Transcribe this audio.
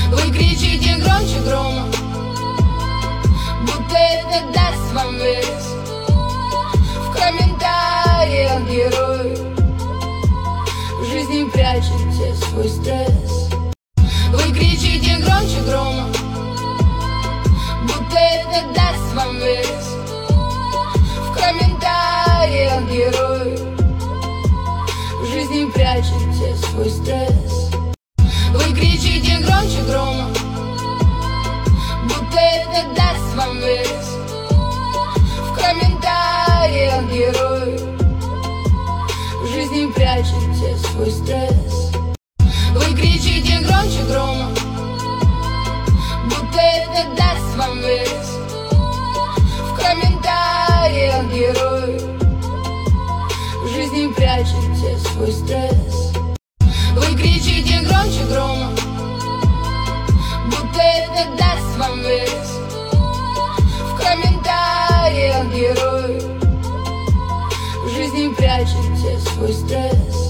Вы кричите громче грома, будто это даст вам вес. В комментариях герой, в жизни прячете свой стресс. Вы кричите громче грома, будто это даст вам вес. В комментариях герой, в жизни прячете свой стресс. Вы кричите громче грома, будто это даст вам вес. В комментариях герой, в жизни прячете свой стресс. Вы кричите громче грома, будто это даст вам вес. В комментариях герой, в жизни прячете свой стресс. Вы кричите громче грома, будто это даст вам вес. В комментариях герой, в жизни прячете свой стресс.